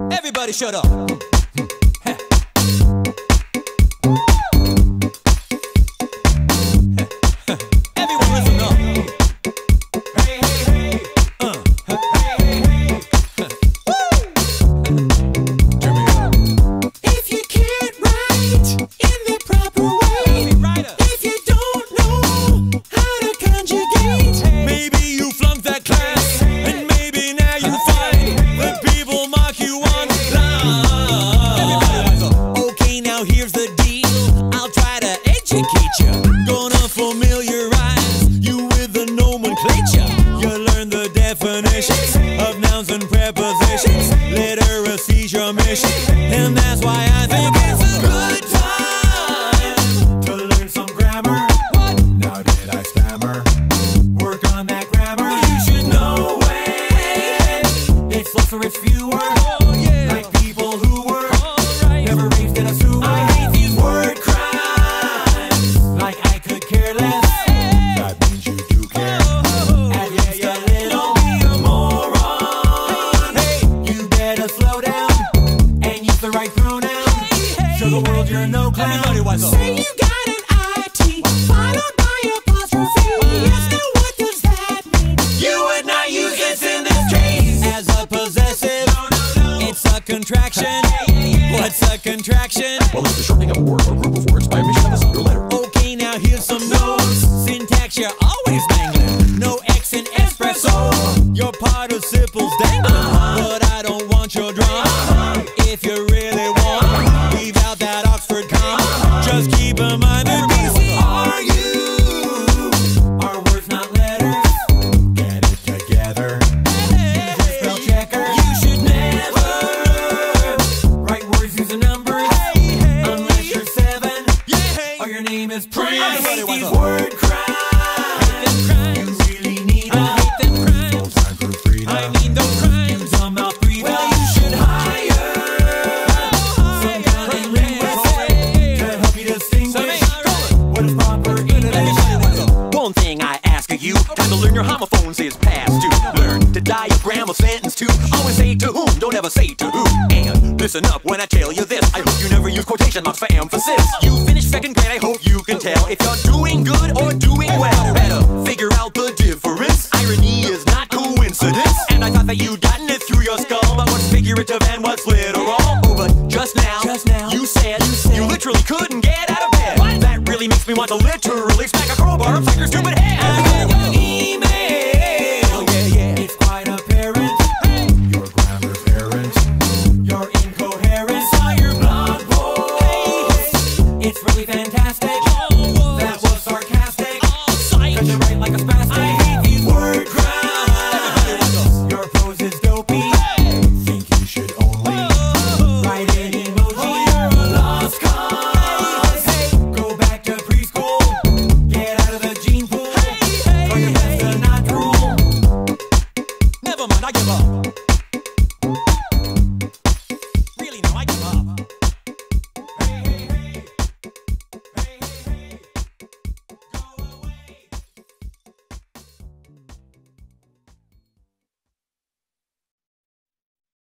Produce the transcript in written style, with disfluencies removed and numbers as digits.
Everybody shut up. Everyone listen up. Hey, hey, hey. Hey, hey, hey. Woo! Turn me up. If you can't write in the proper way, if you don't know how to conjugate, maybe you flunked that class, and maybe now you find that people mock you online. Okay, now here's the deal. I'll try to educate you. Gonna familiarize you with the nomenclature. You'll learn the definitions of nouns and prepositions. Literacy's your mission, and that's why I think it's a good time to learn some grammar. Now did I stammer? Work on that grammar. You should know when it's less or it's fewer. Like people who were never raised in a sewer. I hate these word crimes. Like I could care less. That means you do care. At least a little. Be a moron. Hey, you better slow down and use the right pronoun. Show the world you're no clown. Everybody wise up. say you got an IT followed by apostrophe. Yes, now what does that mean? You would not use this in this case as a possessive. It's a contraction. What's a contraction? Well, it's the shortening of a word or group of words by omission of a single letter. Okay, now here's some notes. Syntax, you're always dangling. No X in espresso. Your participles dangling. But I don't want your drama. If you really want, leave out that Oxford comma. Just keep in mind that these are you. Are words not letters? Get it together. Spell checker. You should never write words using numbers unless you're 7 or your name is Prince. I hate these word crimes. You really need them. No time for freedom. I mean those crimes. Use them out freedom. Well, you should hire some kind of linguist to help you distinguish what is proper English. One thing I ask of you, time to learn your homophones is past due. Learn to diagram a sentence too. Always say to whom, don't ever say to who. And listen up when I tell you this. I hope you never use quotation marks for emphasis. You finished second grade, I hope you can tell if you're doing good or doing well. Better figure out the difference. Irony is not coincidence. And I thought that you'd gotten it through your skull, but what's figurative and what's literal? Oh, but just now, you said you literally couldn't get out of bed. That really makes me want to literally smack a crowbar upside your stupid head.